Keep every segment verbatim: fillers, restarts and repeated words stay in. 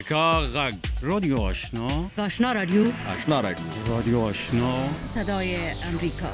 کا غږ رادیو آشنا آشنا رادیو آشنا رادیو رادیو آشنا صدای امریکا.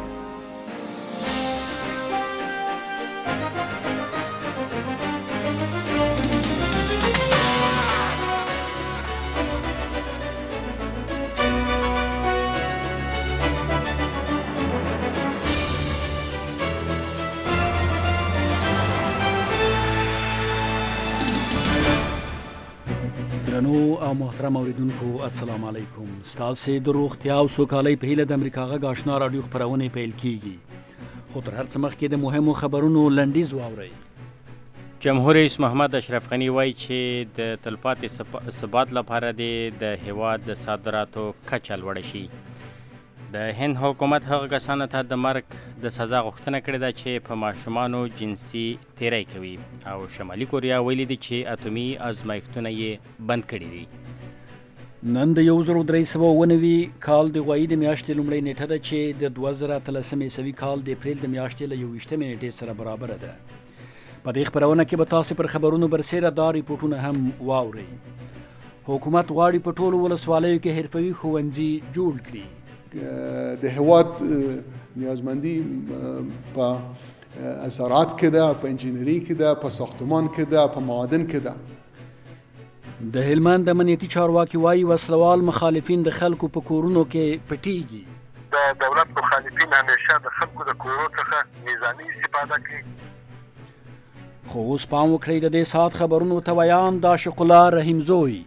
درنو او محترم اوریدونکو السلام علیکم. ستاسو د روغتیا او سوکالۍ په هیله د امریکا غږ آشنا رادیو خبرونه پیل کیږي. خو تر هر څه مخکې د مهمو خبرونو لنډیز واورئ. جمهور رئیس محمد اشرف غنی وایي چې د تلپاتې ثبات لپاره د هیواد د صادراتو کچه لوړه شي. د هند حکومت هغه کسانو ته د مرګ د سزا غوښتنه کړې ده چې په ماشومانو جنسي تیری کوي، او شمالي کوریا ویلي دي چې اتومي ازمایښتونه یې بند کړي دي. نن د یو زر درې سوه اووه نوي کال د غوایي د میاشتې لومړۍ نیټه ده چې د دوه زره اتلسم عیسوي کال د اپریل د میاشتې له یوویشتمې نیټې سره برابره ده. په دې خبرونه کې به تاسو پر خبرونو برسېره دا ریپورټونه هم واورئ. حکومت غواړي په ټولو ولسوالیو کې حرفوي ښوونځي جوړ کړي. د هواد نیازمندی په زراعت کې ده، په انجینری کې ده، په ساختمان کې ده، په معادن کې ده. د هلمند امنیتي چارواکي وایي وسلوال مخالفین د خلکو په کورونو کې پټیږي. د دولت مخالفین همیشه د خلکو د کورونو څخه میزاني استفاده کوي. خو اوس پام وکړئ د دې ساعت خبرونو ته ویان دا شقلا رحیم زوی.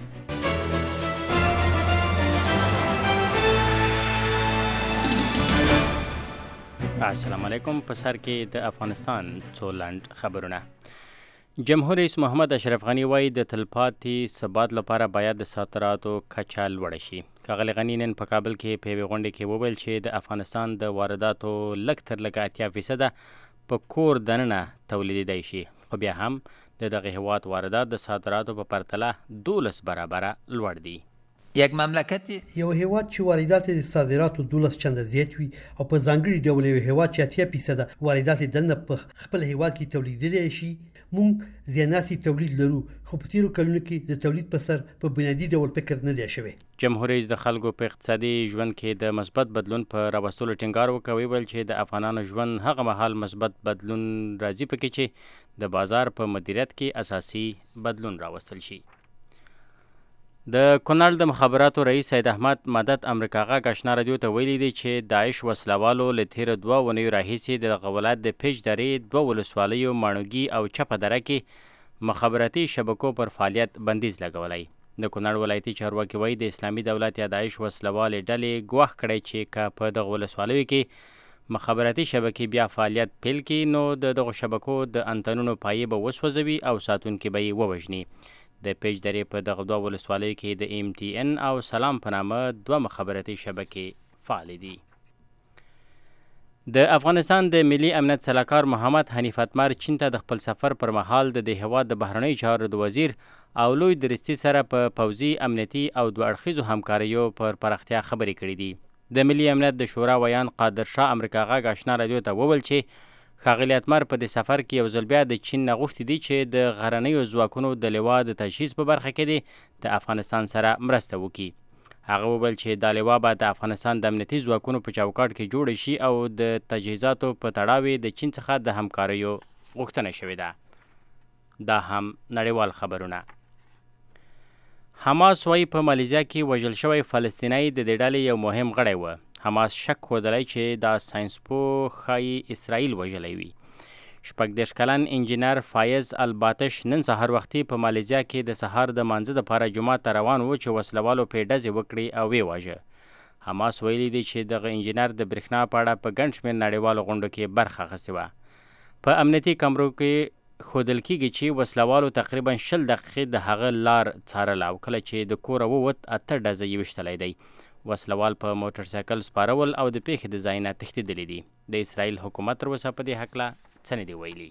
السلام علیکم. په سر کې د افغانستان څو لنډ خبرونه. جمهور رئیس محمد اشرف غنی وایي د تلپاتې ثبات لپاره باید د صادراتو کچه لوړه شي. ښاغلی غني نن په کابل کې په یوې غونډې کې وویل چې د افغانستان د وارداتو لږ تر لږه اتیا فیصده په کور دننه تولیدېدی شي، خو بیا هم د دغه هیواد واردات د صادراتو په پرتله دولس برابره لوړ دي. یک مملکت یو هیواد چې واردات د صادراتو دولس چنده زیات وي او په ځانګړي ډول یو هیواد چې اتیا فیصده واردات دننه په خپل هیواد کې تولیدېدلی شي، موږ زیاناسي تولید لرو، خو په تیرو کلونو کې د تولید په سر په بنیادي ډول فکر نه دی شوی. جمهور رئیس د خلکو په اقتصادي ژوند کې د مثبت بدلون په راوستلو ټینګار وکړ. ویل چې د افغانانو ژوند هغه مهال مثبت بدلون راځي پکې چې د بازار په مدیریت کې اساسي بدلون راوستل شي. د کونړ د مخابراتو رئیس سید احمد مدد امریکا غږ آشنا رادیو ته ویلي دي چې داعش وسلوالو له تېرو دوه اونیو راهیسې د دغه ولایت د پیج درې دوه ولسوالیو ماڼوګي او چپه دره کې مخابراتي شبکو پر فعالیت بندیز لګولی. د کونړ ولایتي چارواکي وایي د اسلامي دولت یا داعش وسلوالې ډلې ګواښ کړی چې که په دغه ولسوالیو کې مخابراتي شبکې بیا فعالیت پیل کړي نو د دغو شبکو د انتنونو پایې به وسوځوي او ساتونکي به یې ووژني. د پیج درې په دغه دوه ولسوالیو کې د ایم ټي ان او سلام په نامه دوه مخابراتي شبکې فعالې دي. د افغانستان د ملي امنیت سلاکار محمد حنیف اتمر چین ته د خپل سفر پر مهال د دې هیواد د بهرنیو چارو د وزیر او لوی درستي سره په پوځي، امنیتي او دوه اړخیزو همکاریو پر پراختیا خبرې کړې دي. د ملي امنیت د شورا ویان قادر شاه امریکا غږ آشنا رادیو ته وویل چې ښاغلي اتمر په دې سفر کې یو ځل بیا د چین نه غوښتي دي چې د غرنیو ځواکونو د لوا د تجهیز په برخه کې دي د افغانستان سره مرسته وکړي. هغه وویل چې دا لوا به د افغانستان د امنیتي ځواکونو په چوکاټ کې جوړه شي او د تجهیزاتو په تړاو د چین څخه د همکاریو غوښتنه شوې ده. دا هم نړیوال خبرونه. حماس وایي په مالیزیا کې وژل شوی فلسطینی د دې ډلې یو مهم غړی و. حماس شک ښودلی چې دا ساینسپوه ښایي اسرائیل وژلی وي. شپږ دېرش کلن انجینر فایز الباتش نن سهار وختي په مالیزیا کې د سهار د مانځه دپاره جومات ته روان و چې وسلوالو پرې ډزې وکړي او ویې واژه. حماس ویلي دی چې دغه انجینر د برېښنا په اړه په ګڼ شمېر نړیوالو غونډو کې برخه اخیستې وه. په امنیتي کمرو کې ښودل کېږي چې وسلوالو تقریبا شل دقیقې د هغه لار څارله او کله چې د کوره ووت اته ډزه یې ویشتلی دی. وسلوال په موټر سایکل سپارول او د پیښې د ځای نه تښتېدلی دي. د اسرائیل حکومت تر اوسه په دې هکله څه نه دي ویلي.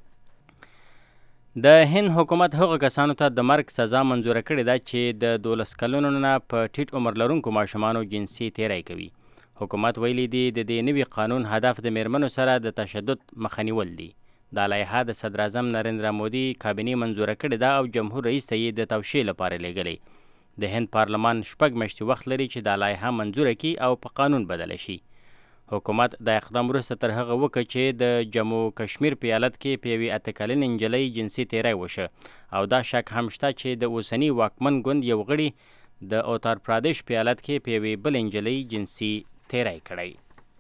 د هند حکومت هغو کسانو ته د مرګ سزا منظوره کړې ده چې د دولس کلونو نه په ټیټ عمر لرونکو ماشومانو جنسي تیری کوي. حکومت ویلي دي د دې نوي قانون هدف د میرمنو سره د تشدد مخه نیول دي. دا لایحه د صدر اعظم نریندرا مودي کابینې منظوره کړې ده او جمهور رئیس ته یې د توشیح لپاره لیږلې. د هند پارلمان شپږ میاشتې وخت لري چې دا لایحه منظوره کړي او په قانون بدله شي. حکومت د اقدام وروسته تر هغه وکړ چې د جمو کشمیر په ایالت کې په یوې اته کلنې نجلۍ جنسي تیری وشه او دا شک هم شته چې د اوسني واکمن ګوند یو غړي د اوتار پرادیش په ایالت کې په یوې بلې نجلۍ جنسي تیری کړی.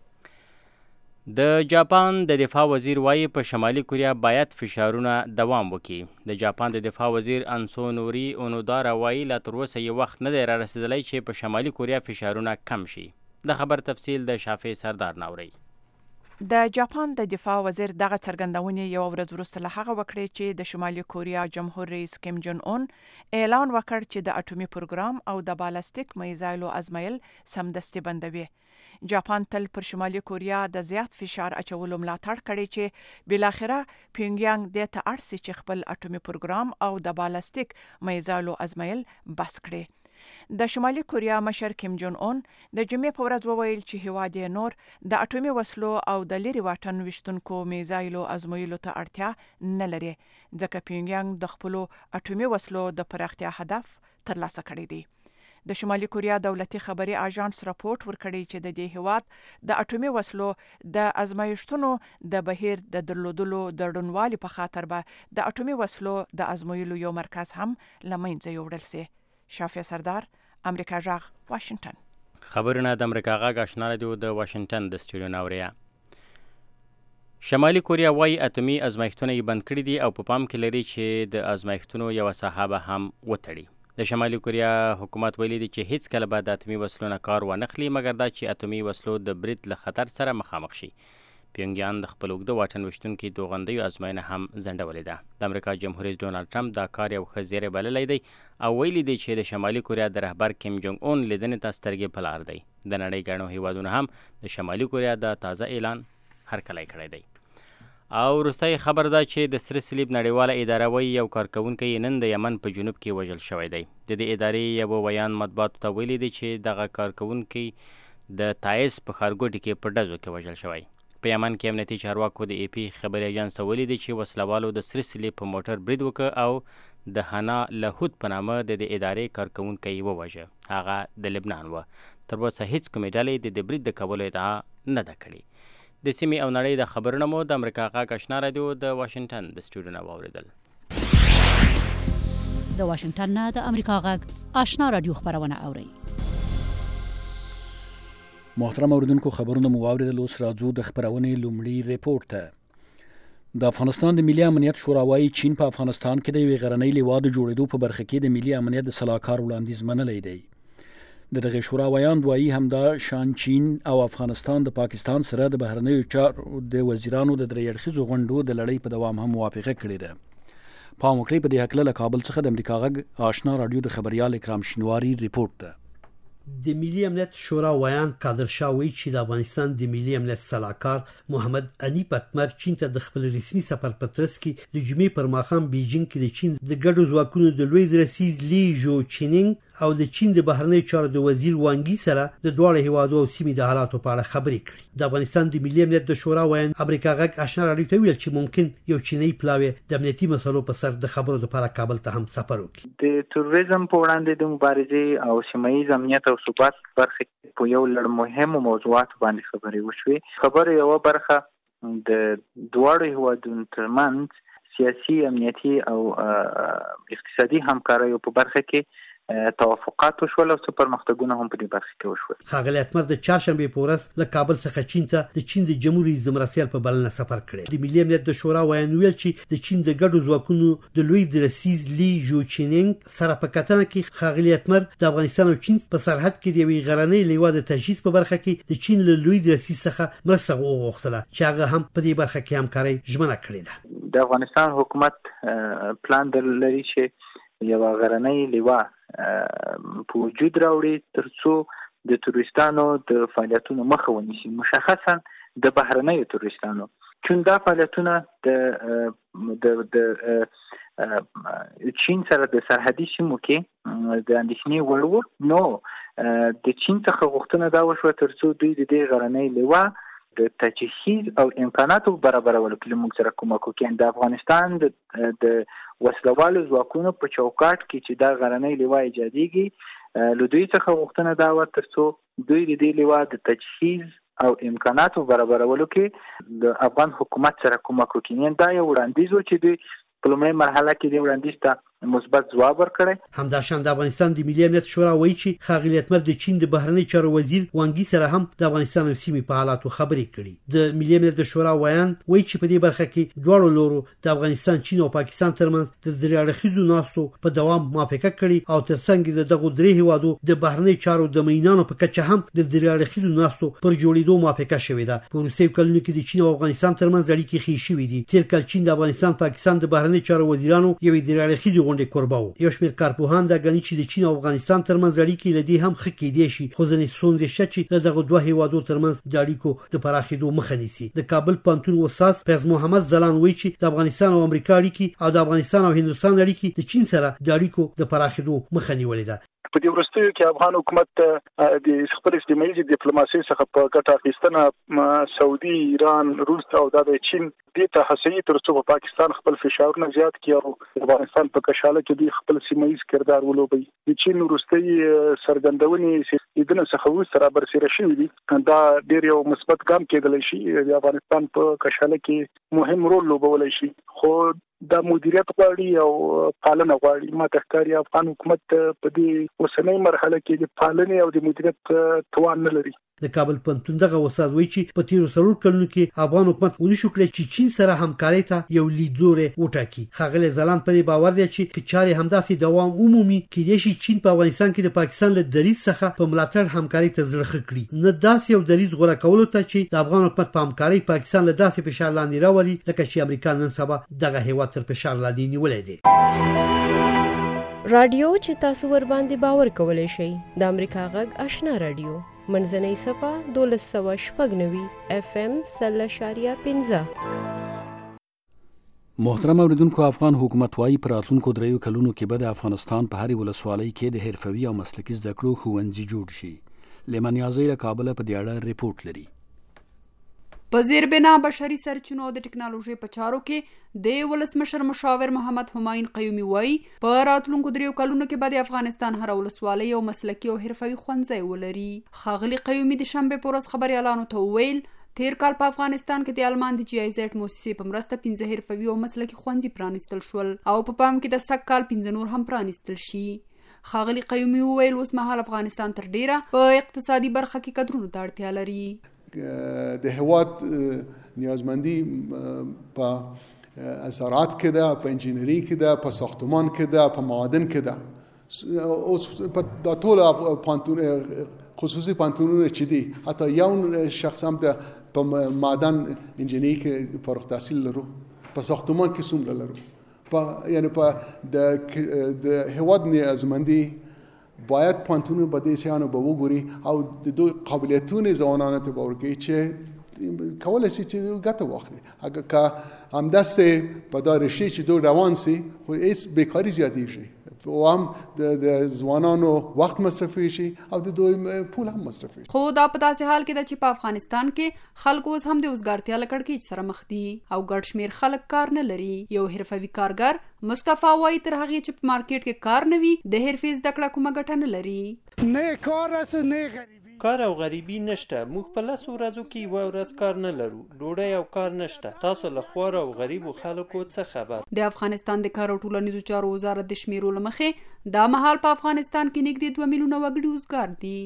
د جاپان د دفاع وزیر وایي په شمالي کوریا باید فشارونه دوام وکړي. د جاپان د دفاع وزیر انسونوري اونودارا وایي لا تر اوسه یې وخت نه دی را رسېدلی چې په شمالي کوریا فشارونه کم شي. د خبر تفصیل د شافع سردار ناوري. د جاپان د دفاع وزیر دغه څرګندونې یو ورځ وروسته له هغه وکړې چې د شمالي کوریا جمهور رئیس کیم جون اون اعلان وکړ چې د اټومي پروګرام او د بالستیک میزایلو ازمایل سمدستي بندوي. جاپان تل پر شمالي کوریا د زیات فشار اچولو ملاتړ کړی چې بلاخره پیونګیانګ د ته اړ سي چې خپل اټومي پروګرام او د بالستیک میزایلو ازمایل بس کړي. د شمالي کوریا مشر کیم جون اون د جمعې په ورځ وویل چې هیواد یې نور د اټومي وسلو او د لري واټن وشتونکو میزایلو ازمویلو ته اړتیا نه لري ځکه پیونګیانګ د خپلو اټومي وسلو د پراختیا هدف ترلاسه کړی دی. د شمالي کوریا دولتي خبري اژانس راپورټ ورکړی چې د دې هیواد د اټومي وسلو د ازمایښتونو د بهیر د درلودلو د ډونوالي په خاطر به د اټومي وسلو د ازمویلو یو مرکز هم لمنځه یوړل سي. شافع سردار، امریکا جاغ، واشنگټن. خبرونه د امریکا غاغ آشنا رادیو د واشنگټن د سټوډیو ناوریا. شمالي کوریا وايي اټومي ازمایښتونه یې بند کړي دي او په پام کې لري چې د ازمایښتونو یوه ساحه به هم وتړي. د شمالي کوریا حکومت ویلي دی چې هیڅ کله به د اټومي وسلو نه کار وانخلي مګر دا چې اټومي وسلو د برید له خطر سره مخامخ شي. پیونګیان د خپل اوږده واټن وشتونکي توغندیو ازموینه هم ځنډولې ده. د امریکا جمهور رئیس ډونالډ ټرمپ دا کار یو ښه زیری بللی دی او ویلي دی چې د شمالي کوریا د رهبر کیم جونګ اون لیدنې ته سترګې په لار دی. د نړۍ ګڼو هیوادونو هم د شمالي کوریا د تازه اعلان هرکلی کړی دی. او وروستی خبر ده چې د سره صلیب نړیواله اداره وایي یو کارکوونکی نن د یمن په جنوب کې وژل شوی دی. د دې ادارې یو ویان مطبوعاتو ته ویلي دی چې دغه کارکوونکی د تایز په ښارګوټي کې په ډزو کې وژل شوی. په یمن کې امنیتي چارواکو د ای پی خبري اژانس ته ویلي دي چې وسلوالو د سره صلیب په موټر برید وکړ او د حنا لهود په نامه د دې ادارې کارکوونکی ووژه. هغه د لبنان و. تر اوسه هیڅ کومې ډلې د دې برید د کولو ادعا نه ده کړې. د سیمې او نړۍ د خبرونه مو د امریکا غاغ آشنا رادیو د واشنگټن د سټوډیو نه واورېدل. د واشنگټن نه د امریکا غاغ آشنا رادیو خبرونه اورئ. محترم اوریدونکو، خبرونه مو واورېدل. اوس راځو د خبرونې لومړي ریپورت ته. د افغانستان د ملي امنیت شورا وايي چین په افغانستان کې د یوې غرنۍ لوا د جوړېدو په برخه کې د ملي امنیت د سلاکار وړاندیز منلی دی. د دغه شورا ویاند وايي همدا شان چین او افغانستان د پاکستان سره د بهرنیو چارو د وزیرانو د درې اړخیزو غونډو د لړۍ په دوام هم موافقه کړې ده. پام وکړئ په دې هکله له کابل څخه د امریکا غږ آشنا رادیو د خبریال اکرام شینواري ریپورت ده. د ملي امنیت شورا ویان قادر شاه وایي چې د افغانستان د ملي امنیت سلاکار محمد انیپ اتمر چین ته د خپل رسمي سفر په ترڅ کې د جمعې پر ماښام بیجینګ کې د چین د ګډو ځواکونو د لوی درسیز لی جو چینینګ او د چین د بهرنیو چارو د وزیر وانګي سره د دواړو هیوادو او سیمې د حالاتو په اړه خبرې کړې. د افغانستان د ملي امنیت د شورا ویان امریکا غږ آشنا رادیو ته ویل چې ممکن یو چینی پلاوی د امنیتي مسلو په سر د خبرو لپاره کابل ته هم سفر وکړي. د تروریزم په وړاندې د مبارزې او سیمه ییز امنیت او ثبات برخه په یو لړ مهمو موضوعاتو باندې خبرې وشوې. خبره یو برخه د دواړو هیوادونو ترمنځ سیاسي، امنیتي او اقتصادي همکاریو په برخه کې توافقات وشول او څه پرمختګونه هم په دې برخه کې وشول. ښاغلی اتمر د چهارشنبې په ورځ له کابل څخه چین ته د چین د جمهور رئیس د مرستیال په بلنه سفر کړی. د ملي امنیت د شورا ویان ویل چې د چین د ګډو ځواکونو د لوی درسیز لی جو چینینګ سره په کتنه کې ښاغلی اتمر د افغانستان او چین په سرحد کې د یوې غرنۍ لوا د تجهیز په برخه کې د چین له لوی درسیز څخه مرسته وغوښتله چې هغه هم په دې برخه کې همکاري ژمنه کړې ده. د افغانستان حکومت پلان درلري چې یو غرنۍ لوا په وجود راوړي ترڅو د تروریستانو د فعالیتونو مخه ونیسي، مشخصا د بهرنیو تروریستانو. چون دا فعالیتونه د د د چین سره د سرحدي سیمو کې د اندېښنې وړ وو، نو د چین څخه غوښتنه دا وشوه ترڅو دوی د دې غرنۍ لوا د تجهیز او امکاناتو برابرولو کې موږ سره کومک وکړي. د افغانستان د د وسلوالو ځواکونو په چوکاټ کې چې دا غرنۍ لیوا ایجادېږي، له دوی څخه غوښتنه دا وه تر څو دوی د دې لیوا د تجهیز او امکاناتو برابرولو کې د افغان حکومت سره کومک وکړي. دا یو وړاندیز و چې دوی په لومړۍ مرحله کې د وړاندیز ته مثبت ځواب ورکړی. همداشان د افغانستان د ملي امنیت شورا وایي چې ښاغلي اتمر د چین د بهرنی چارو وزیر وانګي سره هم د افغانستان او سیمې په حالاتو خبرې کړي. د ملي امنیت د شورا وایان وایي چې په دې برخه کې دواړو لورو د افغانستان، چین او پاکستان ترمنځ د درې اړخیزو ناستو په دوام موافقه کړې او ترڅنګ د دغو درې هیوادو د بهرنی چارو د مینانو په کچه هم د درې اړخیزو ناستو پر جوړېدو موافقه شوې ده. په وروستیو کلونو کې د چین او افغانستان ترمنځ اړیکې ښې شوې دي. تیر کال چین د افغانستان، پاکستان د بهرنی چارو وزیرانو یوې درې اړخیزې غونډې کوربه و. یو شمېر کارپوهان دا ګڼي چې د چین او افغانستان ترمنځ اړیکې له دې هم ښه کېدای شي، خو ځینې ستونزې شته چې د دغو دوه هیوادو ترمنځ د اړیکو د پراخېدو مخه نیسي. د کابل پوهنتون استاد فیض محمد ځلان وایي چې د افغانستان او امریکا اړیکې او د افغانستان او هندوستان اړیکې د چین سره د اړیکو د پراخېدو مخه نیولې ده. په دې وروستیو کې افغان حکومت د خپل سیمه‌ییزې ډیپلوماسۍ څخه په ګټه اخیستنه سعودي، ایران، روس او د چین دې ته هڅوي تر څو په پاکستان خپل فشارونه زیات کړي او افغانستان په کشاله کې د خپل سیمه‌ییز کردار ولوبي. د چین وروستي سرګندونې لیدنه څخه وروسته را برسېره شوي دي. دا ډېر یو مثبت ګام کېدلی شي، د افغانستان په کشاله کې مهم رول لوبولی شي، خو دا مدیریت غواړي او پالنه غواړي. ما ته ښکاري افغان حکومت په دې اوسنۍ مرحله کې د پالنې او د مدیریت توان نه لري. د کابل پوهنتون دغه استاد وایي چې په تیرو څلور کلونو کې افغان حکومت ونشو کړی چې چین سره همکارۍ ته یو لیدلوری وټاکي. ښاغلی ځلاند په دې باور دی چې که چارې همداسې دوام ومومي، کېدای شي چین په افغانستان کې د پاکستان له دریځ څخه په ملاتړ همکارۍ ته زړه ښه کړي، نه داسې یو دریځ غوره کولو ته چې د افغان حکومت په همکارۍ پاکستان له داسې فشار لاندې راولي لکه چې امریکا نن سبا دغه هیواد تر فشار لاندې نیولی دی. رادیو چې تاسو ور باندې باور کولی شئ د امریکا غږ آشنا رادیو منځنۍ صفه دولس سوه شپږ نوي اف ام سل اشاریه پنځه. محترم اوریدونکو، افغان حکومت وايي په راتلونکو دریو کلونو کې به د افغانستان په هرې ولسوالۍ کې د حرفوي او مسلکي زده کړو ښوونځي جوړ شي. لیمن یازۍ له کابله په دې اړه ریپورټ لري. په زیربنا بشري سرچینو د ټکنالوژي په چارو کې د ولسمشر مشاور محمد همایون قیومي وایي په راتلونکو دریو کلونو کې به د افغانستان هر ولسوالۍ او مسلکي او حرفوي ښوونځی ولري. ښاغلي قیومي د شنبې په ورځ خبریالانو ته وویل تیر کال په افغانستان کې د المان د جی آی زیډ موسسې په مرسته پنځه حرفوي او مسلکي ښوونځي پرانیستل شول او په پام کې د سږ کال پنځه نور هم پرانیستل شي. ښاغلي قیومي وویل اوس مهال افغانستان تر ډیره په اقتصادي برخه کې کدرونو ته اړتیا لري. د هیواد نیازمندی په زراعت کې ده، په انجینری کې ده، په ساختمان کې ده، په معادن کې ده. اوس په ټول پانتون خصوصي پانتونونه چې دي، حتی یو شخص هم د په معدن انجینری کې فارغ التحصیل لرو، په ساختمان کې څومره لرو. په یعنی په د د هیواد نیازمندی باید پانتونونه به دې شیانو به وګوري او د دوی قابلیتونه ځوانانو ته به ورکړي چې کولی شي چې ګټه واخلي. اگر که همداسې په دا رشتې چې دوی روان سي، خو هېڅ بیکاري زیاتېږي او هم د ځوانانو وخت مصرفي شي او د دوی پول هم مصرفي شي. خو دا په داسې حال کې ده چې په افغانستان کې خلک اوس هم د وزګارتیا له کړکېچ سره مخ دي او ګډ شمېر خلک کار نه لري. یو حرفوي کارګر مصطفی وایي تر هغې چې په مارکیټ کې کار نه وي د حرفې زده کړه کومه ګټه نه لري. نه کار است نه غریبي. کار او غریبي نشته. موږ په لسو ورځو کې یوه ورځ کار نه لرو، ډوډۍ او کار نشته. تاسو له خوار او غریبو خلکو څه خبر؟ د افغانستان د کار او ټولنیزو چارو وزارت د شمیرو له مخې دا مهال په افغانستان کې نږدې دوه میلیونه وګړي وزګار دي.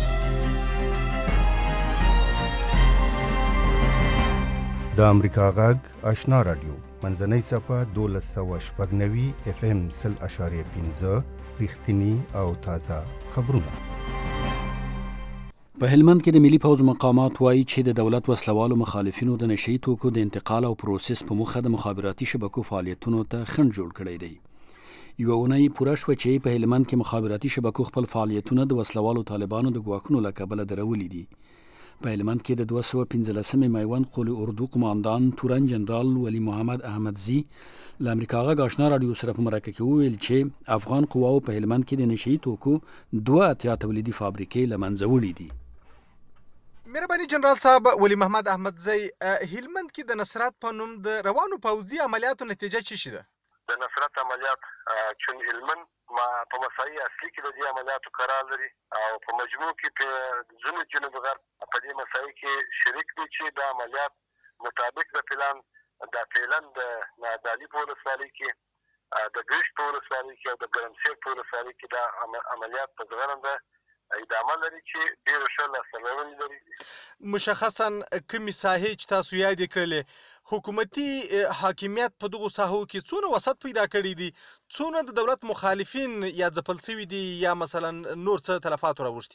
د امریکا غږ آشنا رادیو منځنۍ صفه دولس سوه شپږ نوي اف ام سل اشاریه پنځه، رښتیني او تازه خبرونه. په هلمند کې د ملي پوځ مقامات وایي چې د دولت وسلوالو مخالفینو د نشئی توکو د انتقال او پروسس په موخه د مخابراتي شبکو فعالیتونو ته خنډ جوړ کړی دی. یوه اونۍ پوره شوه چې په هلمند کې مخابراتي شبکو خپل فعالیتونه د وسلوالو طالبانو د ګواښونو له کبله درولي دي. په هلمند کې د دوه سوه پنځلسمې میوند قول اردو قماندان تورن جنرال ولی محمد احمدزي له امریکا غږ آشنا رادیو سره په مرکه کې وویل چې افغان قواو په هلمند کې د نشئی توکو دوه اتیا تولیدي فابریکې له منځه وړي دي. مهرباني جنرال صاحب ولی محمد احمدزی هلمند کې د نصرت په نوم د روانو پوځي عملیاتو نتیجه څه شي ده؟ د نصرت عملیات چې هلمند ما په مسایي اصلي کې د دې عملیاتو قرار لري او په مجموع کې په ځینو جنوب غرب په دې مسایي کې شریک دي چې د عملیات مطابق د پلان د پلان د نادالي په ولسوالۍ کې د ګرشت په ولسوالۍ کې او د ګرمسیر په ولسوالۍ کې د عملیات په ځغرنده ادامه لري چې ډېر ښه لاسته راوړنې لري. مشخصا کومې ساحې چې تاسو یادې کړلې حکومتي حاکمیت په دغو ساحو کې څونه وسط پیدا کړي دي، څونه د دولت مخالفین یا ځپل شوي دي یا مثلا نور څه تلفات راوښتي؟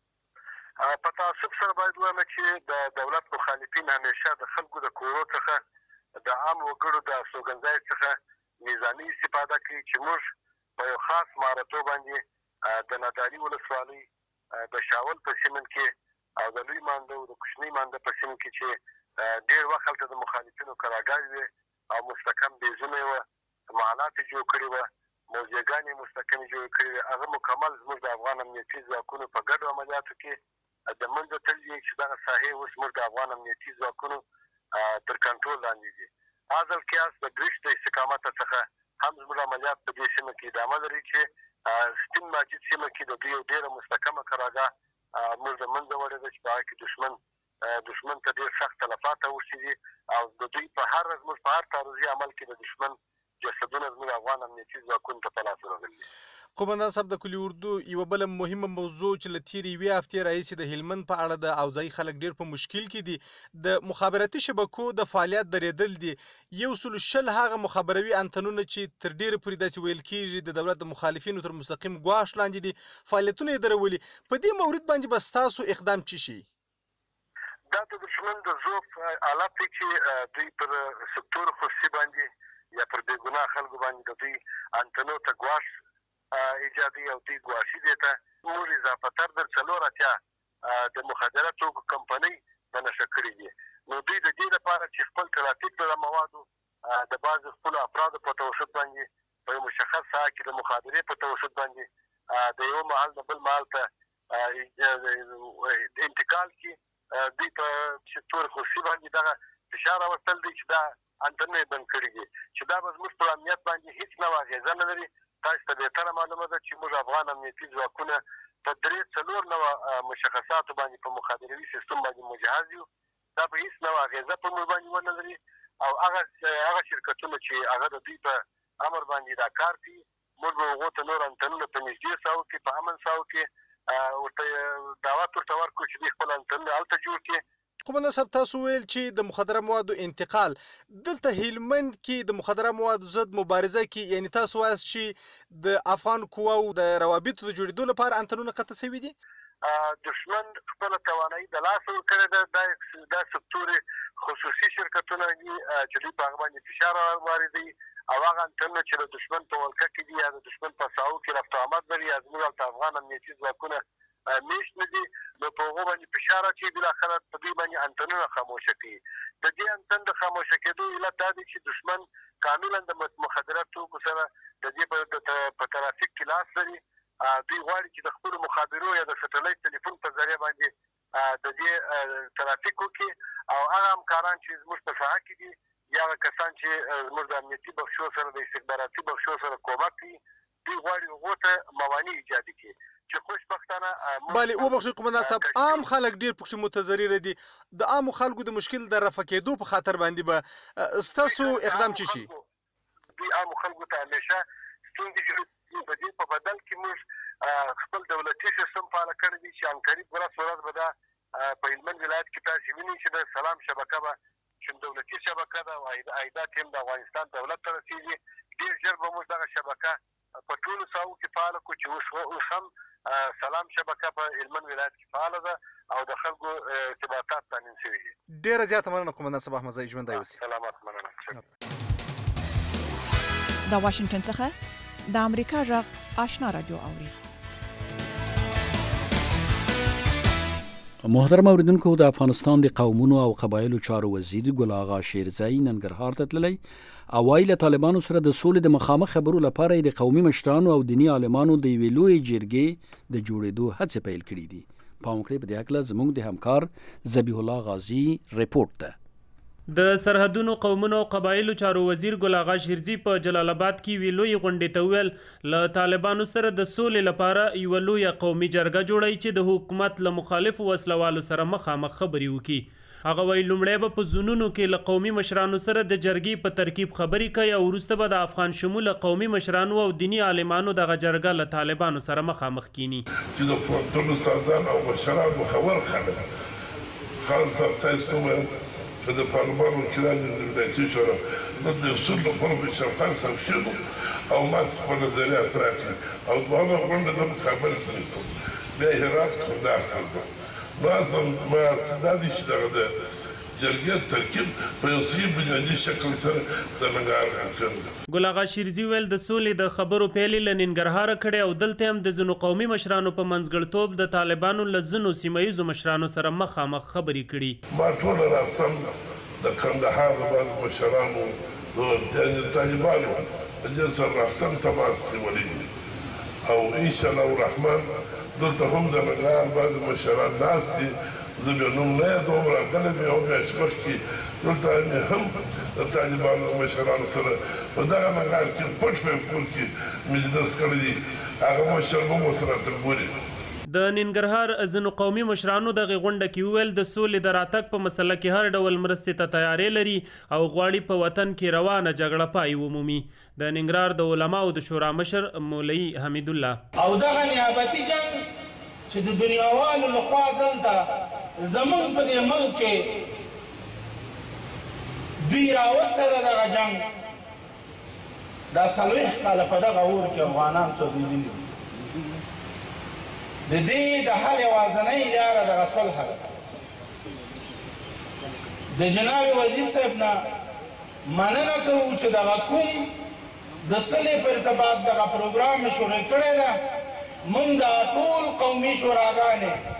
په تعصب سره باید ووایم چې د دولت مخالفین همیشه د خلکو د کورو څخه د عام وګړو د استوګنځای څخه نظامي استفاده کوي چې موږ په یو خاص مهارتو باندې د نادالي ولسوالۍ د شاول په سیمه کې او د لوی مانده او د کوچني مانده په سیمه کې چې ډېر وخت هلته د مخالفینو کراګاوې وې او مستحکم بیزونه یې وه، معلات یې جوړ کړي وه، موضوعګانې یې مستحکمې جوړې کړي وې. هغه مکمل زموږ د افغان امنیتي ځواکونو په ګډو عملیاتو کې د منځه تللي چې دغه ساحې اوس زموږ د افغان امنیتي ځواکونو تر کنټرول لاندې دي. هذا القیاس د ګرشت د استقامته څخه هم زموږ عملیات په دې سیمه کې ادامه لري چې سپین ماجد سیمه کې د دوی ډېره مستحکمه قرارداد موږ د منځه وړې ده چې په هغه کې دښمن دښمن ته ډېر سخت تلفات اوښتي دي او د دوی په هر زموږ په هر تعرضي عمل کې د دښمن جسدونه زموږ افغان امنیتي ځواکونو ته په لاس ورغلي. قومندان صاحب د کلي اردو یوه بله مهمه موضوع چې له تېرې یوې هفتې راهیسې د هلمند په اړه د اوضاعي خلک ډېر په مشکل کې دي، د مخابراتي شبکو د فعالیت درېدل دي. یو سل شل هغه مخابروي انتنونه چې تر ډېره پورې داسې ویل کېږي د دولت د مخالفینو تر مستقیم ګواښ لاندې دي، فعالیتونه یې درولي. په دې مورد باندې به ستاسو اقدام څه شي؟ دا د دښمن د ضعف حالت دی چې دوی پر سکتور خصوصي باندې یا پر بېګناه خلکو باندې د دوی انتنو ته ګواښ ایجادي او دوی ګواښي دي ته موږ اضافتر در څلور اتیا د مخدره توکو کمپنۍ په نشه کړي دي. نو دوی د دې لپاره چې خپل ترافیک د موادو د بعضې خپلو افرادو په توسط باندې په یو مشخص ساحه کې د مخابرې په توسط باندې د یو محل د بل محل ته انتقال کړي، دوی په سکتور خصوصي باندې دغه فشار راوستل دی چې دا انتنونه یې بند کړي دي چې دا به زموږ پر امنیت باندې هېڅ ډول اغېزه نه لري. تاسو ته بهتره معلومه ده چې موږ افغان امنیتي ځواکونه په درې څلور نوع مشخصاتو باندې په مخابروي سیستم باندې مجهز یو. دا به هېڅ نوع اغېزه په موږ باندې ونه لري او هغه هغه شرکتونه چې هغه د دوی په امر باندې دا کار کوي موږ به هغو ته نور انتنونه په نږدې ساحو کې په امن ساحو کې ورته دعوت ورته ورکړو چې دوی خپل انتنونه هلته جوړ کړي. قومندان صاحب تاسو ویل چې د مخدره موادو انتقال دلته هلمند کې د مخدره موادو ضد مبارزه کې یعنی تاسو وایاست چې د افغان قواو د روابطو د جوړېدو لپاره انتنونه قطع شوي دي؟ دښمن خپله توانایي د لاسه ورکړې ده. دا سکتور خصوصي شرکتونه دي چې دوی په هغه باندې فشار واردوي او هغه انتنونه چې د دښمن په ولکه کې دي یا د دښمن په ساحو کې رفت آمد لري یا زموږ هلته افغان امنیتي ځواکونه میشت نه دي، نو په هغو باندې فشار اچوي، بالاخره په دوی باندې انتنونه خاموشه کوي. د دې انتن د خاموشه کېدو علت دا دی چې دښمن کاملا د مخدره توکو سره د دې په ترافیک کې لاس لري. دوی غواړي چې د خپلو مخابرو یا د سټلایټ ټلیفون په ذریعه باندې د دې ترافیک وکړي او هغه همکاران چې زموږ په ساحه کې دي یا هغه کسان چې زموږ د امنیتي بخشو سره د استخباراتي بخشو سره کومک کوي دوی غواړي هغو ته موانع ایجادي کړي چې خوشبختانه بله وبخښئ قومندان صاحب عام خلک ډېر پکښې متضرره دي. د عامو خلکو د مشکل د رفع کېدو په خاطر باندې به ستاسو اقدام څه شي؟ دوی عامو خلکو ته همیشه ستونزې جوړوي. د دې په بدل کې موږ خپل دولتي سیستم فعاله کړی دی چې عنقریب ورځ ورځ به دا په هلمند ولایت کې تاسې وینئ چې د سلام شبکه به چې دولتي شبکه ده او عایدات یې هم د افغانستان دولت ته رسېږي. ډېر ژر به موږ دغه شبکه په ټولو ساحو کې فعاله کړو چې اوس هم سلام شبکه په هلمند ولایت کې فعاله ده او د خلکو ارتباطات تامین شوي دي. ډېره زیاته مننه قومندان صاحب احمدزی، ژوندی اوسئ. سلامت، مننه. د واشنگټن څخه د امریکا غږ آشنا رادیو اوري. محترم اوریدونکو، د افغانستان د قومونو او قبایلو چارو وزیر ګل آغا شیرزی ننګرهار ته تللی او وايي له طالبانو سره د سولې د مخامخ خبرو لپاره د قومي مشرانو او دینی عالمانو د یوې لویې جرګې د جوړېدو هڅې پیل کړي دي. پام وکړئ په دې هکله زموږ د همکار ذبیح الله غازی ریپورت ده. د سرحدونو قومونو او قبایلو چارو وزیر ګل آغا شیرزي په جلال آباد کې وی لوی غونډې ته ویل له طالبانو سره د سولې لپاره یو لوی قومي جرګه جوړی چې د حکومت له مخالفو وسلوالو سره مخامخ خبرې وکړي. هغه وی لومړی به په زونونو کې له قومي مشرانو سره د جرګې په ترکیب خبرې کوي او وروسته به د افغان شمول قومي مشرانو او دینی عالمانو دغه جرګه له طالبانو سره مخامخ کینی. چې د فرونټونو استادان او مشرانو خبر خلک خالص تاسو که د پارلمان وکیلان د ولایتي شورا د د اصول لپاره په شفاف سم شنو او ما خپل نظریات راکړي او دوامه غونډه د مقابله کړې بیا هرات کندهار کړم بعض ما دا دي چې دغه د جرګې ترکیب په یو څه بنیادي شکل سره د ننګرهار کړم. ګل آغا شیرزي ویل د سولې د خبرو پیل له ننګرهار کړي او دلته هم د ځینو قومي مشرانو په منځګړتوب د طالبانو له ځینو سیمه ییزو مشرانو سره مخامخ خبرې کړي. ما ټوله راسم د کندهار د بعضو مشرانو د طالبانو په دې سره راسم تماس نیولی او انشاءالله الرحمن دلته هم د ننګرهار بعضو مشران ناست دي. زه بیا نوم نه یادوم راغلی مې یوه میاشت مخکې دلته مې هم د طالبانو مشرانو سره په دغه ننګرهار کې پټ په کور کې مجلس کړی دی. هغه مشر هم ورسره ته ګوري. د ننګرهار ځینو قومي مشرانو دغه غونډه کې وویل د سولې د راتګ په مسله کې هر ډول مرستې ته تیارې لري او غواړي په وطن کې روانه جګړه پای ومومي. د ننګرهار د علماو د شورا مشر مولوي حمید الله او دغه نیابتي جنګ چې د دنیاوالو لخوا دلته زمون په دې ملک کې دوی راوستله دغه جنګ دا څلوېښت کاله په دغه اور کې افغانان سوځېدلي دي. د دې د حل یوازنۍ لاره دغه صلح ده. د جناب وزیر صاحب نه مننه کوو چې دغه کوم د صلح په ارتباط دغه پروګرام شروع کړی ده. موږ د ټول قومي شوراګانې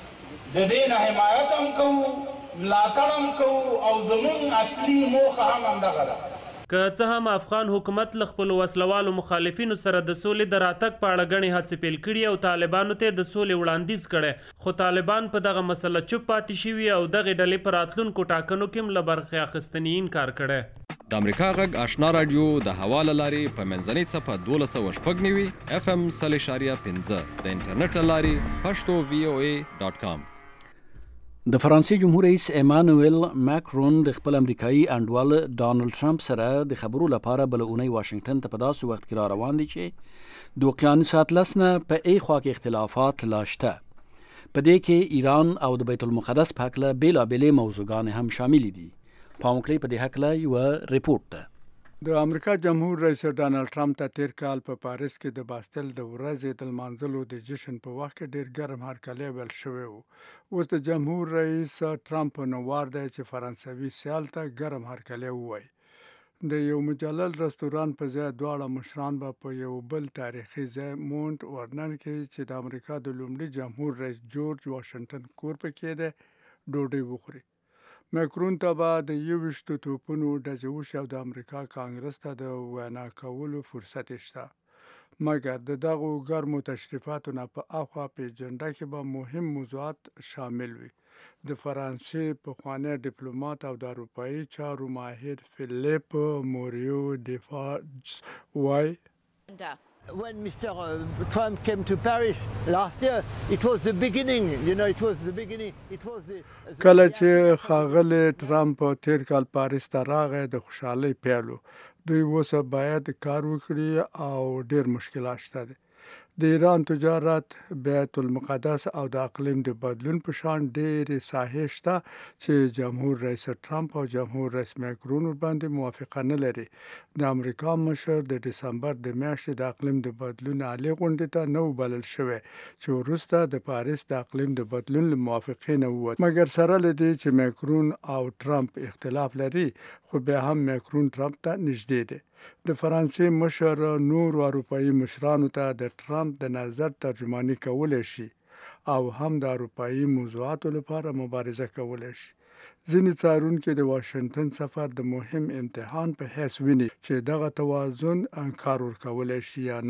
د دې نه حمایت هم کوو ملاتړ هم کوو او زموږ اصلي موخه هم همدغه ده. که څه هم افغان حکومت له خپلو وسلوالو مخالفینو سره د سولې د راتګ په اړه ګڼې هڅې پیل کړي او طالبانو ته د سولې وړاندیز کړی، خو طالبان په دغه مسله چوپ پاتې شوي او دغې ډلې په راتلونکو ټاکنو کې هم له برخې اخیستنې انکار کړی. د امریکا غږ آشنا رادیو د هوا له لارې په منځنۍ څپه دولس سوه شپږ نوي اف ام سل اشاریه پنځه د انټرنیټ له لارې پښتو وی او ای ډاټ کام. د فرانسې جمهور رئیس ایمانوئل ماکرون د خپل امریکایي انډوال ډانلډ ټرمپ سره د خبرو لپاره بله اونۍ واشنګټن ته په داسې وخت کې را روان دي چې د اقیانوس اطلس نه په ای خوا کې اختلافات لا شته. په دې کې ایران او د بیت المقدس په هکله بېلابېلې موضوعګانې هم شاملې دي. پام وکړئ په دې هکله یوه ریپورټ ده. د امریکا جمهور رئیس ډانلډ ټرمپ ته تیر کال په پاریس کې د باستل د ورځې د لمانځلو د جشن په وخت کې ډیر ګرم هرکلی ویل شوی و. اوس د جمهور رئیس ټرمپ نو وار دی چې فرانسوي سیال ته ګرم هرکلی ووایي. د یو مجلل رستوران په ځای دواړه مشران به په یو بل تاریخي ځای مونټ ورنن کې چې د امریکا د لومړي جمهور رئیس جورج واشنګټن کور پکې دی ډوډۍ وخوري. ماکرون ته به د یوویشتو توپونو ډزې وشي او د امریکا کانګرس ته د وینا کولو فرصت شته، مګر د دغو ګرمو تشریفاتو نه په اخوا په اجنډا کې به مهم موضوعات شامل وي. د فرانسې پخوانی ډیپلومات او د اروپایي چارو ماهر فیلیپ موریو ډیفارډز وایي When Mister Trump came to Paris last year, it was the beginning, you know, it was the beginning, it was the... کله چې ښاغلی ټرمپ تیر کال پاریس ته راغی د خوشحالۍ پیل و. دوی اوسه باید کار وکړي او ډیر مشکلات شته دي. د ایران تجارت، بیت المقدس او د اقلیم د بدلون په شان ډېرې ساحې شته چې جمهور رئیس ټرمپ او جمهور رئیس ماکرون ورباندې موافقه نه لري. د امریکا مشر د ډسمبر د میاشتې د اقلیم د بدلون عالي غونډې ته نه وبلل شوی چې وروسته د پاریس د اقلیم د بدلون له موافقې نه ووت. مګر سره له دې چې ماکرون او ټرمپ اختلاف لري، خو بیا هم ماکرون ټرمپ ته نږدې دی. د فرانسې مشر نور اروپایي مشرانو ته د ټرمپ د نظر ترجمانی کولی شي او هم د اروپایي موضوعاتو لپاره مبارزه کولی شي. ځینې څارونکي د واشنګټن سفر د مهم امتحان په حیث ویني چې دغه توازن کار ورکولی شي یا نه.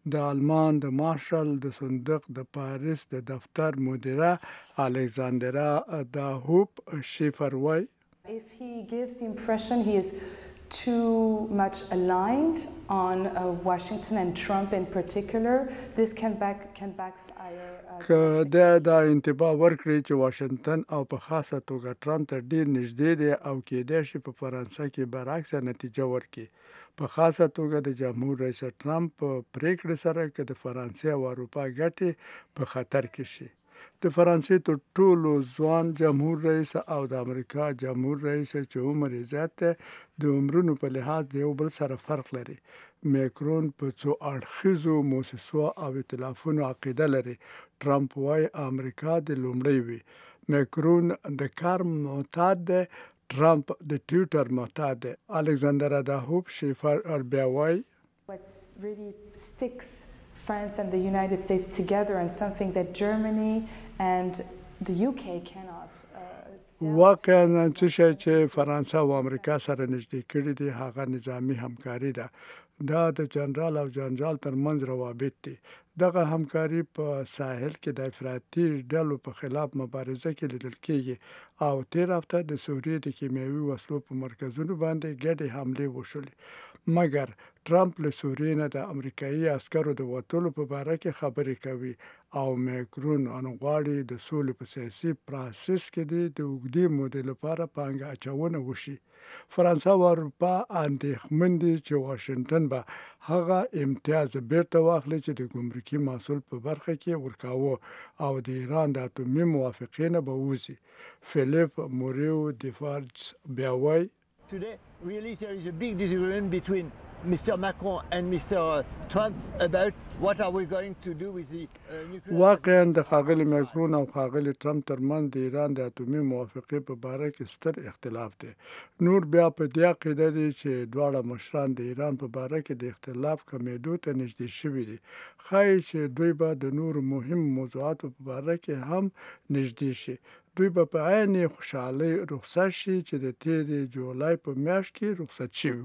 د آلمان د مارشل د صندوق د پاریس د دفتر مدیره الکساندرا داهوپ شیفر وای If he gives the impression he is too much aligned on uh, Washington and Trump in particular, this can back can backfire. که دا دا انتباه ورکړي چې واشنگټن او په خاصه توګه ټرمپ ته ډیر نږدې دی او کېدای شي په فرانسه کې برعکس نتیجه ورکړي. په خاصه توګه د جمهور رئیس ټرمپ پریکړې سره کې د فرانسې او اروپا ګټې په خطر کې شي. د فرانسې تر ټولو ځوان جمهور رئیس او د امریکا جمهور رئیس چې عمر یې زیات دی د عمرونو په لحاظ د یو بل سره فرق لري. میکرون په څو اړخیزو موسسو او ائتلافونو عقیده لري. ټرمپ وایي امریکا د لومړی وي. میکرون د کار معتاد دی، ټرمپ د ټویټر معتاد دی. الکساندرا داهوپ شیفر بیا وایي What really sticks France and the United States together and something that Germany and the U K cannot uh, واقعا څه شی چې فرانسه او امریکا سره نږدې کړي دي هغه نظامی همکاري ده. دا د جنرال او جنرال ترمنځ روابط دي. دغه همکاري په ساحل کې د افراطي ډلو په خلاف مبارزه کې لیدل کېږي او تیر هفته د سوریې د کیمیاوي وسلو په مرکزونو باندې ګډې حملې وشولې. مګر ټرمپ له سوریې نه د امریکایي عسکرو د وتلو په باره کې خبرې کوي او میکرون غواړي د سولې په سیاسي پروسس کې د اوږدې مودې لپاره پانګه اچونه وشي. فرانسه او اروپا اندېښمن دي چې واشنګټن به هغه امتیاز بیرته واخلي چې د ګمرکي محصول په برخه کې ورکاوه او د ایران د اټومي موافقې نه به ووځي. فیلیپ موریو دیفارجس بیا وایي Today, really, there is a big disagreement between Mister Macron and Mister Trump about what are we going to do with the uh, nuclear... واقعا د ښاغلي میکرون او ښاغلي ټرمپ ترمنځ د ایران د اټومي موافقې په باره کې ستر اختلاف دی. نور بیا په دې عقیده دي چې دواړه مشران د ایران په باره کې د اختلاف کمیدو ته نږدې شوي دي. ښایي چې دوی به د نور مهم موضوعاتو په باره کې هم نږدې شي. دوی به په عین خوشحالۍ رخصت شي چې د تیرې جولای په میاشت کې رخصت شوي.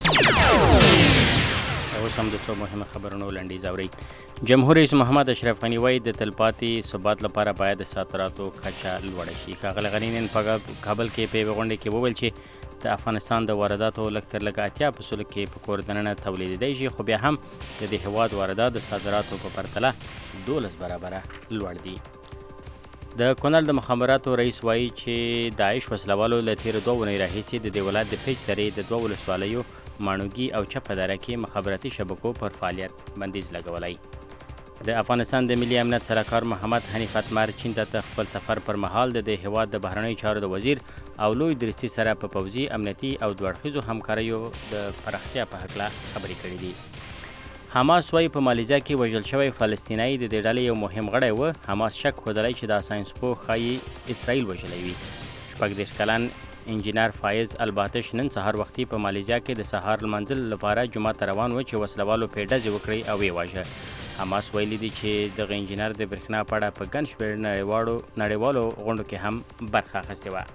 اوس هم د څو مهمه خبرونو لنډیز اورئ. جمهور رئیس محمد اشرف غني وایي د تلپاتې ثبات لپاره باید د صادراتو کچه لوړه شي. ښاغلی غني نن په کابل کې په یوې غونډه کې وویل چې د افغانستان د وارداتو لږ تر لږه اتیا په سلو کې په کور دننه تولیدېدی شي، خو بیا هم د دې هېواد واردات د صادراتو په پرتله دولس برابره لوړ دي. د کونړ د مخابراتو رئیس وایي چې داعش وسلوالو له تېرو دوه اونۍ راهیسې د دې ولایت د پیج درې د دوه ولسوالیو ماڼوګي او چپه دره کې مخابراتي شبکو پر فعالیت بندیز لګولی. د افغانستان د ملي امنیت سلاکار محمد حنیف اتمر چین ته خپل سفر پر مهال د دې هېواد د بهرنیو چارو د وزیر او لوی درستي سره په پوځي امنیتي او دوه اړخیزو همکاریو د پراختیا په هکله خبرې کړې دي. حماس وایي په مالیزیا کې وژل شوی فلسطینی د دې ډلې یو مهم غړی و. حماس شک ښودلی چې دا ساینسپوه ښایي اسرائیل وژلی وي. شپږ دېرش کلن انجینر فایز الباتش نن سهار وختي په مالیزیا کې د سهار لمانځل لپاره جومات ته روان و چې وسلوالو پرې ډزې وکړې او ویې واژه. حماس ویلي دي چې دغه انجینر د برېښنا په اړه په ګڼ شمېر نړیوالو غونډو کې هم برخه اخیستې وه.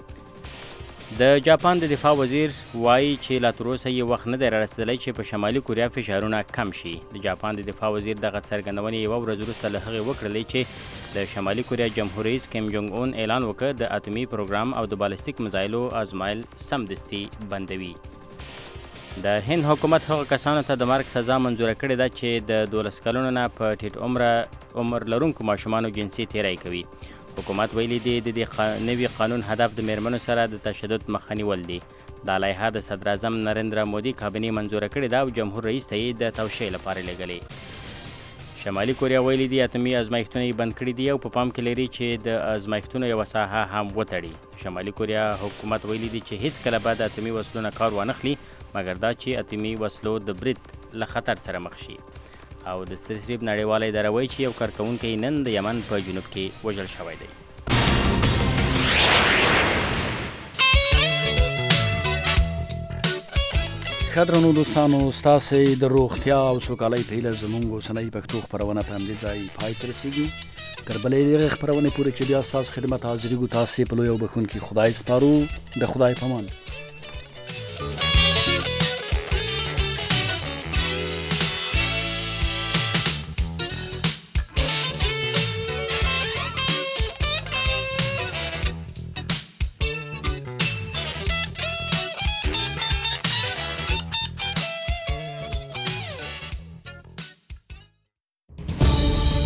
د جاپان د دفاع وزیر وایي چې لا تر اوسه یې وخت نه دی رارسېدلی چې په شمالي کوریا فشارونه کم شي. د جاپان د دفاع وزیر دغه څرګندونې یوه ورځ وروسته له هغې وکړلې چې د شمالي کوریا جمهور رئیس کیم جونګ اون اعلان وکړ د اټومي پروګرام او د بالستیک میزایلو ازمایل سمدستي بندوي. د هند حکومت هغو کسانو ته د مرګ سزا منظوره کړې ده چې د دولس کلونو نه په ټیټ عمره عمر لرونکو ماشومانو جنسي تیری کوي. حکومت ویلي دی د دې نوي قانون هدف د میرمنو سره د تشدد مخه نیول دي. دا لایحه د صدر اعظم نریندرا مودي کابینې منظوره کړې ده او جمهور رئیس ته یې د توشیح لپاره لېږلې. شمالي کوریا ویلي دي اټومي ازمایښتونه یې بند کړي دي او په پام کې لري چې د ازمایښتونو یوه ساحه هم وتړي. شمالي کوریا حکومت ویلي دي چې هیڅ کله به د اټومي وسلو نه کار وانخلي مګر دا چې اټومي وسلو د برید له خطر سره مخ شي. او د سرسریب نړیواله اداره وایي چې یو کارکوونکی نن د یمن په جنوب کې وژل شوی دی. قدرنو دوستانو ستاسې د روغتیا او سوکالۍ په هیله زموږ اوسنۍ پښتو خپرونه په همدې ځای پای ته رسېږي. تر بلې دغې خپرونې پورې چې بیا ستاسو خدمت حاضرېږو تاسې په لوی او بښونکي خدای سپارو. د خدای په امان.